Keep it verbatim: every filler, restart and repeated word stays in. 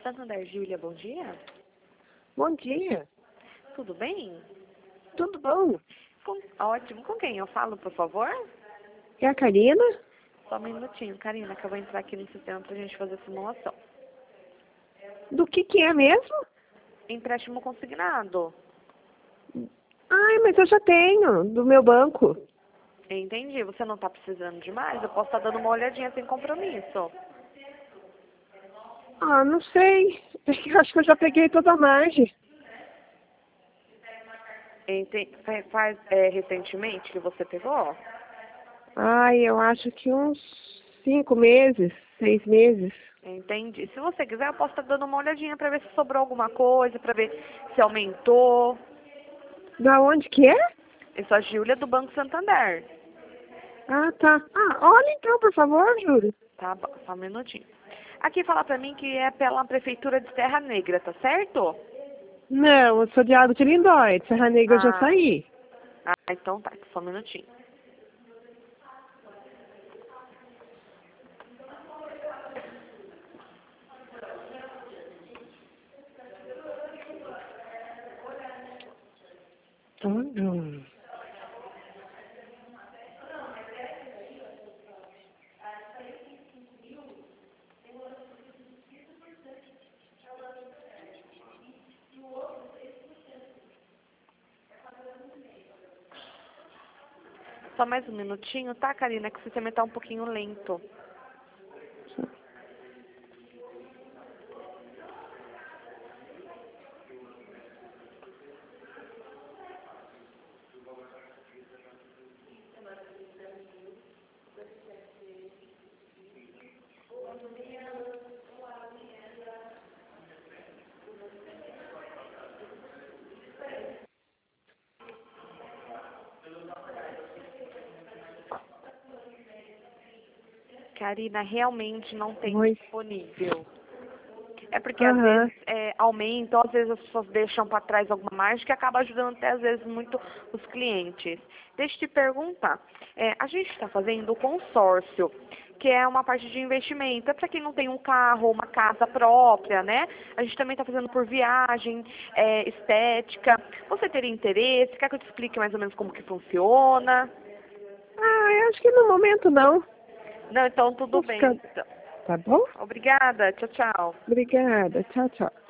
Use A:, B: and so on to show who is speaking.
A: Santander, Júlia, bom dia.
B: Bom dia.
A: Tudo bem?
B: Tudo bom?
A: Com... Ótimo. Com quem eu falo, por favor?
B: É a Karina?
A: Só um minutinho, Karina, que eu vou entrar aqui no sistema pra gente fazer a simulação.
B: Do que que é mesmo?
A: Empréstimo consignado.
B: Ai, mas eu já tenho, do meu banco.
A: Entendi. Você não tá precisando de mais? Eu posso estar dando uma olhadinha sem compromisso.
B: Ah, não sei. Eu acho que eu já peguei toda a margem.
A: Ente... Faz é, recentemente que você pegou?
B: Ai, eu acho que uns cinco meses, seis meses.
A: Entendi. Se você quiser, eu posso estar dando uma olhadinha pra ver se sobrou alguma coisa, pra ver se aumentou.
B: Da onde que é?
A: Eu sou a Júlia do Banco Santander.
B: Ah, tá. Ah, olha então, por favor, Júlio.
A: Tá bom, só um minutinho. Aqui fala pra mim que é pela Prefeitura de Serra Negra, tá certo?
B: Não, eu sou de Água de Lindóia. De Serra Negra eu já
A: Ah,
B: saí.
A: ah, então tá, só um minutinho.
B: Tudo.
A: Só mais um minutinho, tá, Karina? Que o sistema tá um pouquinho lento. Karina, realmente não tem
B: Oi.
A: disponível. É porque às
B: Aham.
A: vezes é, aumenta, às vezes as pessoas deixam para trás alguma margem que acaba ajudando até às vezes muito os clientes. Deixa eu te perguntar, é, a gente está fazendo o consórcio, que é uma parte de investimento, é para quem não tem um carro, uma casa própria, né? A gente também está fazendo por viagem, é, estética. Você teria interesse? Quer que eu te explique mais ou menos como que funciona?
B: Ah, eu acho que no momento não.
A: Não, então tudo
B: Vou ficar.
A: bem. Então,
B: Tá bom?
A: obrigada, tchau, tchau.
B: Obrigada. Tchau, tchau.